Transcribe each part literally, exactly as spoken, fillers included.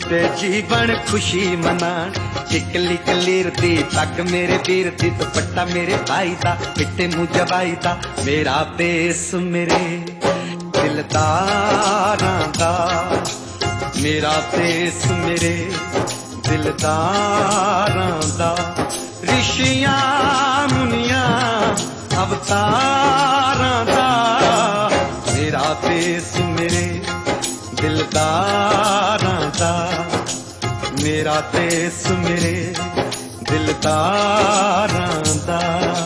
ते जीवन खुशी मनान चिकली कलीर दी पग मेरे वीर दी दुपट्टा मेरे भाई दा मिट्टे मुंह जवाई दा मेरा देस मेरे दिलदारां दा मेरा देस मेरे दिलदारां दा ऋषियां मुनियां अवतारां दा मेरा देस मेरे दिलदारां दा मेरा देस मेरे दिलदारां दा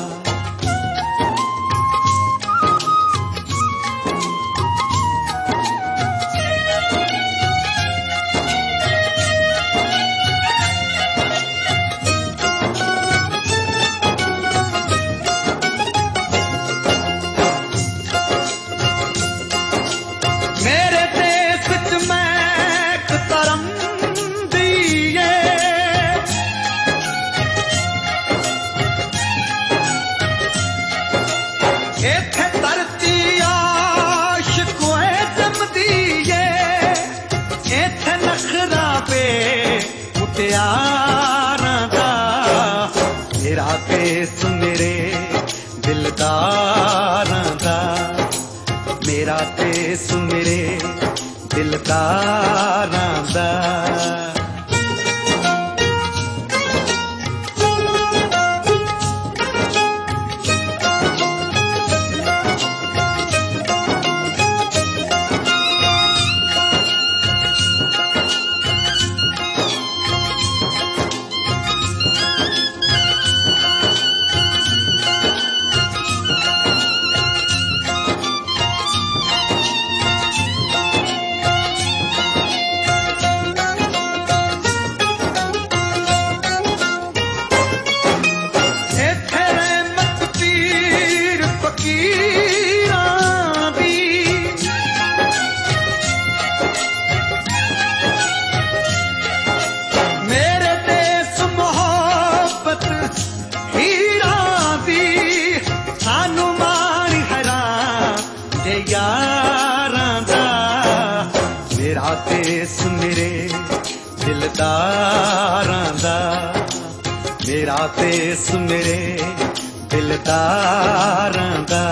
प्यारा दा मेरा देस मेरे दिलदारां दा मेरा देस मेरे दिलदारां दा मेरा देस मेरे दिलदारां दा मेरा देस मेरे दिलदारां दा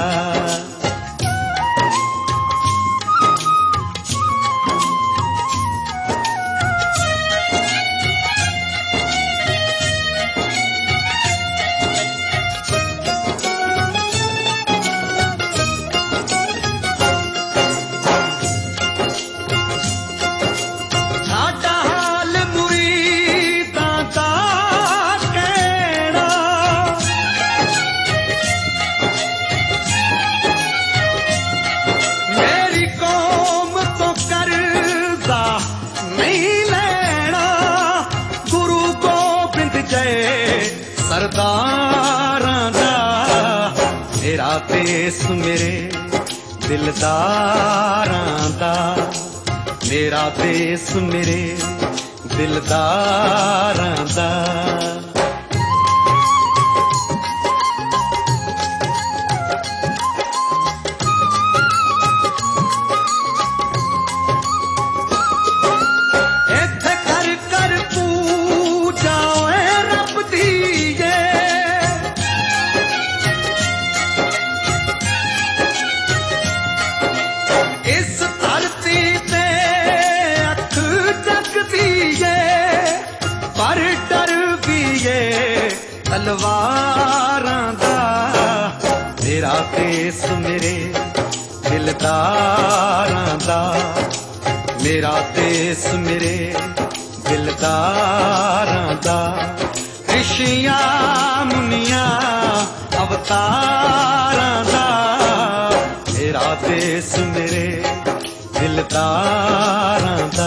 सरदारां दा मेरा देस मेरे दिलदारां दा मेरा देस मेरे दिलदारां दा तलवारां दा मेरा देस मेरे दिलदारां दा मेरा देस मेरे दिलदारां दा ऋषियां मुनियां अवतारां दा मेरा देस मेरे दिलदारां दा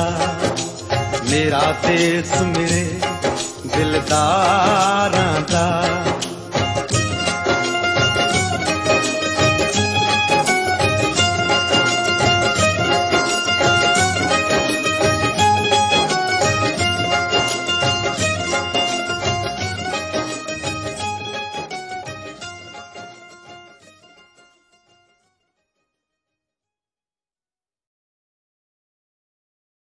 मेरा देस मेरे दिलदारां दा